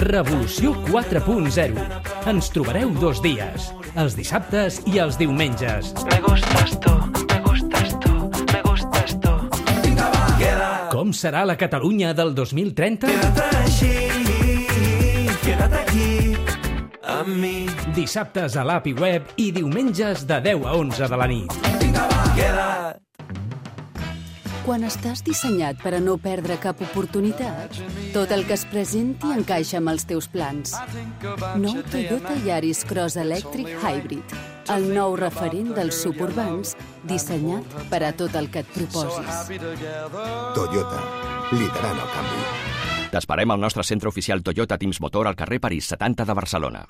Revolució 4.0. Ens trobareu 2 dies, els dissabtes i els diumenges. Me gustas tú, me gustas tú, me gustas tú. Com serà la Catalunya del 2030? Quédate allí, quédate aquí, a mi. Dissabtes a l'app i web i diumenges de 10 a 11 de la nit. Queda't. Quan estàs dissenyat per a no perdre cap oportunitat, tot el que es presenti encaixa amb els teus plans. Nou Toyota Yaris Cross Electric Hybrid, el nou referent dels suburbans, dissenyat per a tot el que et proposis. Toyota, liderant el canvi. T'esperem al nostre centre oficial Toyota Teams Motor al carrer París 70 de Barcelona.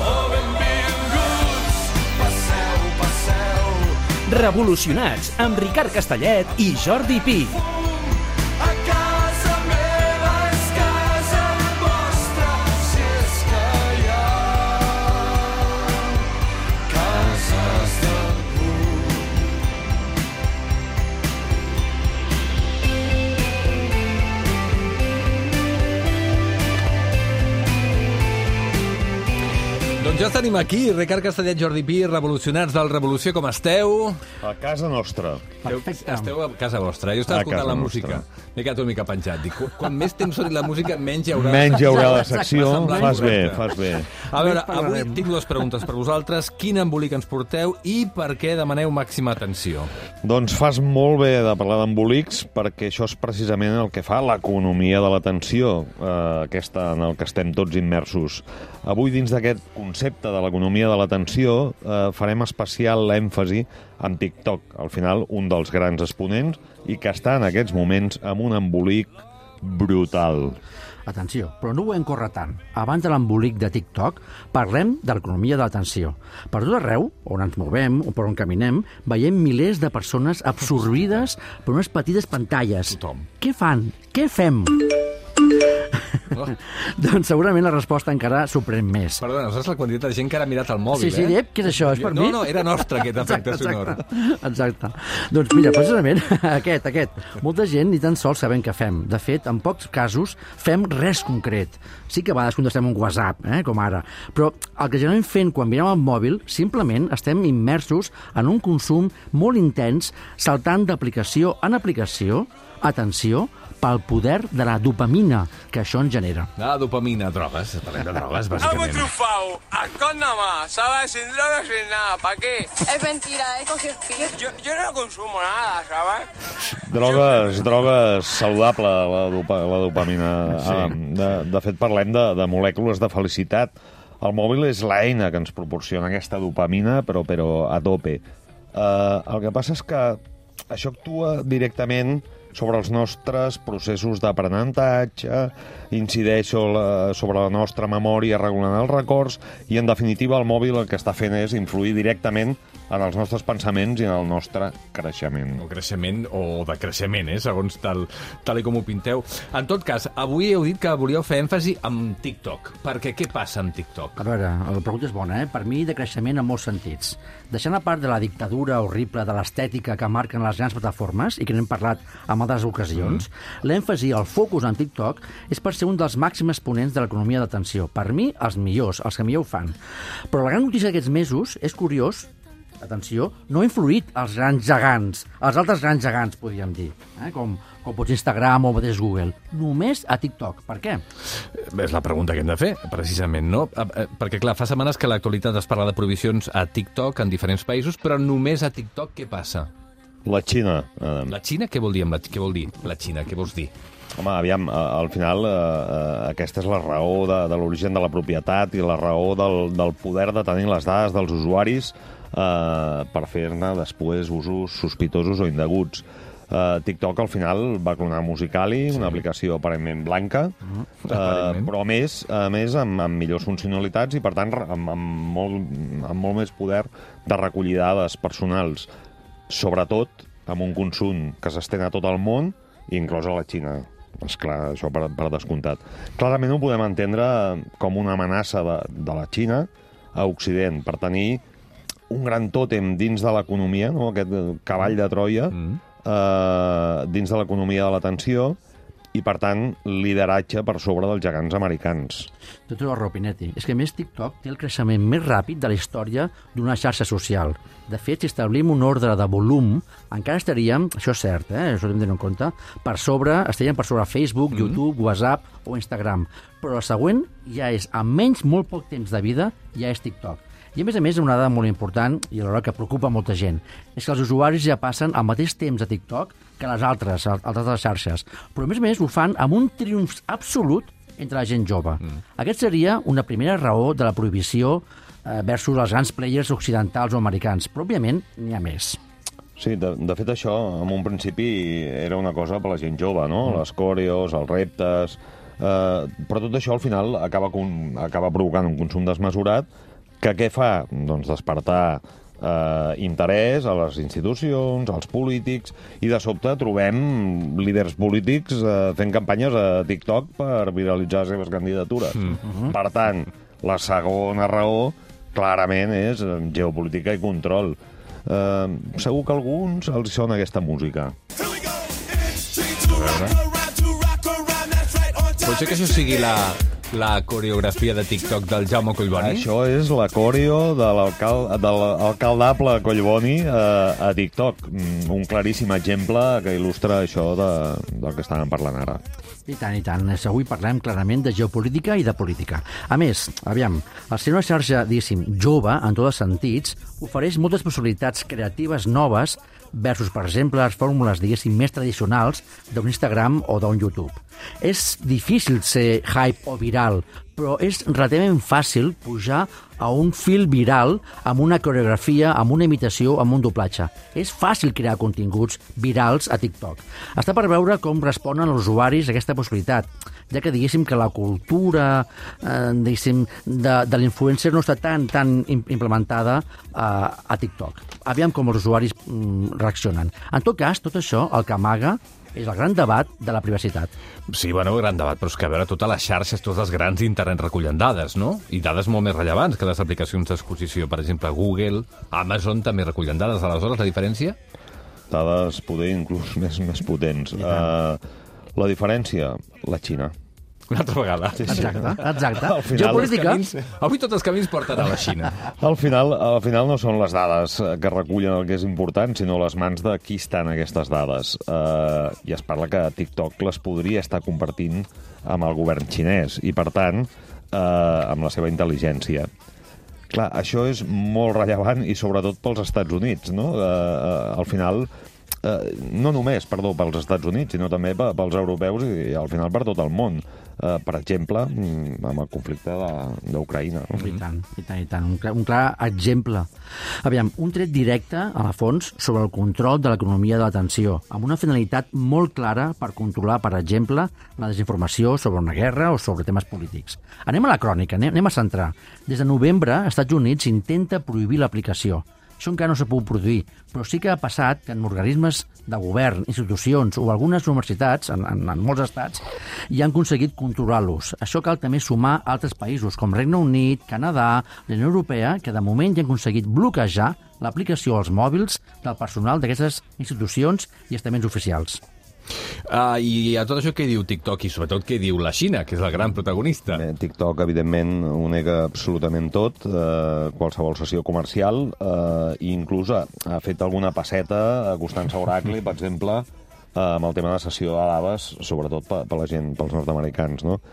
Revolucionats, amb Ricard Castellet i Jordi Pi. A casa meva és casa vostra, si és que hi ha cases d'algú. Doncs ja tenim aquí, Ricard Castellet, Jordi Pi, revolucionats del Revolució, com esteu? A casa nostra. Esteu a casa vostra. Jo estava A escoltant casa la nostra. música. M'he quedat una mica penjat. Dic, quan més temps soni la música, menys hi haurà... Menys hi haurà la secció. M'ha semblat Fas bé, correcte. fas bé. A veure, avui tinc 2 preguntes per vosaltres. Quin embolic ens porteu i per què demaneu màxima atenció? Doncs fas molt bé de parlar d'embolics, perquè això és precisament el que fa l'economia de l'atenció, aquesta en el que estem tots immersos. Avui, dins d'aquest concepte de l'economia de l'atenció, farem especial èmfasi en TikTok, al final un dels grans exponents, i que està en aquests moments amb un embolic brutal. Atenció, però no ho hem córrer tant. Abans de l'embolic de TikTok, parlem de l'economia de l'atenció. Per tot arreu, on ens movem o per on caminem, veiem milers de persones absorbides per unes petites pantalles. Tothom. Què fan? Què fem? Doncs segurament la resposta encara sorprèn més. Perdona, saps la quantitat de gent que ara ha mirat el mòbil, Sí, eh? què és això? És per mi? No, era nostre, aquest efecte sonor. Exacte. Doncs mira, precisament aquest. Molta gent ni tan sols sabem què fem. De fet, en pocs casos fem res concret. Sí que a vegades contestem un WhatsApp, com ara. Però el que generalment fent quan mirem el mòbil, simplement estem immersos en un consum molt intens, saltant d'aplicació en aplicació, atenció, pel poder de la dopamina que això ens genera. Ah, dopamina, drogues. Parlem de drogues, Algo bàsicament. trufado, alcohol nada más, ¿sabes? Sin drogas, sin nada, ¿para qué? Es mentira, he cogido pillo. Yo no consumo nada, ¿sabes? Drogues saludable, la dopamina. Sí. De fet, parlem de molècules de felicitat. El mòbil és l'eina que ens proporciona aquesta dopamina, però a tope. El que passa és que això actua directament sobre els nostres processos d'aprenentatge, incideix sobre la nostra memòria regulant els records i, en definitiva, el mòbil el que està fent és influir directament en els nostres pensaments i en el nostre creixement. O creixement o decreixement, segons tal i com ho pinteu. En tot cas, avui heu dit que volíeu fer èmfasi amb TikTok. Perquè què passa amb TikTok? A veure, la pregunta és bona, Per mi, de creixement en molts sentits. Deixant a part de la dictadura horrible de l'estètica que marquen les grans plataformes, i que n'hem parlat en altres ocasions, l'èmfasi, el focus en TikTok, és per ser un dels màxims exponents de l'economia d'atenció. Per mi, els millors, els que millor ho fan. Però la gran notícia d'aquests mesos és curiós, atenció, no ha influït els grans gegants, els altres grans gegants, podríem dir, com pot ser Instagram o mateix Google. Només a TikTok. Per què? És la pregunta que hem de fer, precisament, no? Perquè, clar, fa setmanes que a l'actualitat es parla de prohibicions a TikTok en diferents països, però només a TikTok què passa? La Xina. La Xina? Què vol dir? Què vol dir la Xina? Què vols dir? Home, aviam, al final aquesta és la raó de l'origen de la propietat i la raó del poder de tenir les dades dels usuaris per fer-ne després usos sospitosos o indeguts. TikTok al final va clonar Musical.ly, una aplicació aparentment blanca, però a més amb millors funcionalitats i, per tant, amb molt més poder de recollir dades personals, sobretot amb un consum que s'estén a tot el món, inclosa la Xina. Esclar, això per descomptat. Clarament ho podem entendre com una amenaça de la Xina a Occident, per tenir un gran tòtem dins de l'economia, no? Aquest cavall de Troia, dins de l'economia de l'atenció, i, per tant, lideratge per sobre dels gegants americans. Té tota la raó, Pinetti. És que, a més, TikTok té el creixement més ràpid de la història d'una xarxa social. De fet, si establim un ordre de volum, encara estaríem, això és cert, això ho hem de tenir en compte, estaríem per sobre Facebook, YouTube, WhatsApp o Instagram. Però la següent ja és, amb menys molt poc temps de vida, ja és TikTok. I, a més, una dada molt important, i alhora que preocupa molta gent, és que els usuaris ja passen al mateix temps a TikTok que les altres xarxes. Però, a més, ho fan amb un triomf absolut entre la gent jove. Aquest seria una primera raó de la prohibició versus els grans players occidentals o americans. Però, òbviament, n'hi ha més. Sí, de fet, això, en un principi, era una cosa per la gent jove, no? Les coreos, els reptes... però tot això, al final, acaba provocant un consum desmesurat que què fa? Doncs despertar interès a les institucions, als polítics, i de sobte trobem líders polítics fent campanyes a TikTok per viralitzar les seves candidatures. Per tant, la segona raó clarament és geopolítica i control. Segur que a alguns els sona aquesta música. Pot ser que això sigui la coreografia de TikTok del Jaume Collboni? Això és la coreo de l'alcaldable Collboni a TikTok. Un claríssim exemple que il·lustra això del que estàvem parlant ara. I tant. Avui parlem clarament de geopolítica i de política. A més, aviam, al ser una xarxa, diguéssim, jove, en tots els sentits, ofereix moltes possibilitats creatives noves versus, per exemple, les fórmules, diguéssim, més tradicionals d'un Instagram o d'un YouTube. És difícil ser hype o viral, però és relativament fàcil pujar a un fil viral amb una coreografia, amb una imitació, amb un doblatge. És fàcil crear continguts virals a TikTok. Està per veure com responen els usuaris a aquesta possibilitat, ja que diguéssim que la cultura de l'influencer no està tan implementada a TikTok. Aviam com els usuaris reaccionen. En tot cas, tot això el que amaga és el gran debat de la privacitat. Sí, gran debat, però és que a veure, totes les xarxes, tots els grans internet recullen dades, no? I dades molt més rellevants que les aplicacions d'exposició. Per exemple, Google, Amazon també recullen dades. Aleshores, la diferència? Dades poder inclús més potents. La diferència, la Xina. Una altra vegada. Sí. Exacte. Geopolítica. Avui tots els camins porten a la Xina. Al final no són les dades que recullen el que és important, sinó les mans de qui estan aquestes dades. I es parla que TikTok les podria estar compartint amb el govern xinès i, per tant, amb la seva intel·ligència. Clar, això és molt rellevant i sobretot pels Estats Units, no? Al final... no només, pels Estats Units, sinó també pels europeus i al final per tot el món. Per exemple, amb el conflicte d'Ucraïna. I tant. Un clar exemple. Aviam, un tret directe, a la fons, sobre el control de l'economia de l'atenció, amb una finalitat molt clara per controlar, per exemple, la desinformació sobre una guerra o sobre temes polítics. Anem a la crònica, anem a centrar. Des de novembre, als Estats Units intenta prohibir l'aplicació. Això encara no s'ha pogut produir, però sí que ha passat que en organismes de govern, institucions o algunes universitats, en molts estats, ja han aconseguit controlar-los. Això cal també sumar altres països, com Regne Unit, Canadà, la Unió Europea, que de moment ja han aconseguit bloquejar l'aplicació als mòbils del personal d'aquestes institucions i estaments oficials. I a tot això què diu TikTok i sobretot què diu la Xina, que és el gran protagonista? TikTok, evidentment, ho nega absolutament tot, qualsevol sessió comercial, i inclús ha fet alguna passeta acostant-se a Oracle, per exemple, amb el tema de sessió de dades, sobretot per la gent, pels nord-americans, no?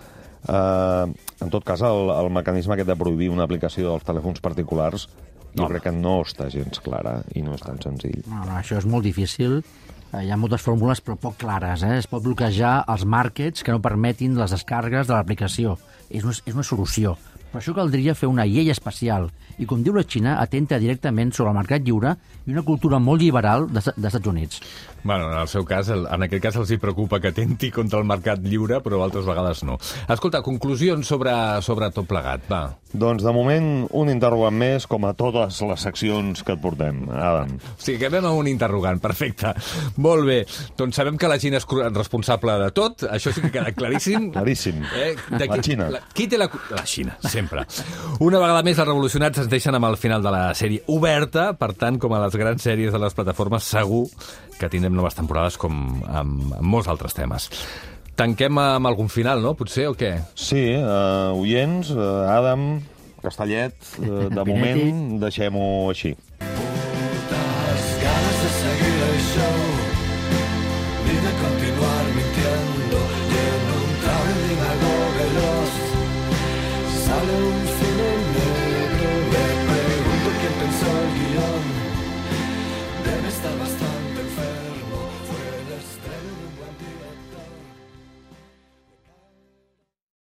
En tot cas, el mecanisme aquest de prohibir una aplicació dels telèfons particulars jo crec que no està gens clara i no és tan senzill. No, això és molt difícil. Hi ha moltes fórmules, però poc clares. Es pot bloquejar els markets que no permetin les descarregues de l'aplicació. És una solució. Per això caldria fer una llei especial. I, com diu la Xina, atenta directament sobre el mercat lliure i una cultura molt liberal dels Estats Units. Bueno, en aquest cas els hi preocupa que atenti contra el mercat lliure, però altres vegades no. Escolta, conclusions sobre tot plegat, va. Doncs, de moment, un interrogant més, com a totes les seccions que et portem, Adam. O sigui, que vam a un interrogant, perfecte. Molt bé. Doncs sabem que la Xina és responsable de tot, això sí que queda claríssim. Claríssim. La Xina. Qui té la Xina, sempre. Una vegada més, els revolucionats ens deixen amb el final de la sèrie oberta, per tant, com a les grans sèries de les plataformes, segur que tindrem noves temporades com amb molts altres temes. Tanquem amb algun final, no? Potser, o què? Sí, oients, Adam, Castellet, de moment deixem-ho així. Putas ganas de seguir el show y de continuar mintiendo y en un traveling algo veloz sale un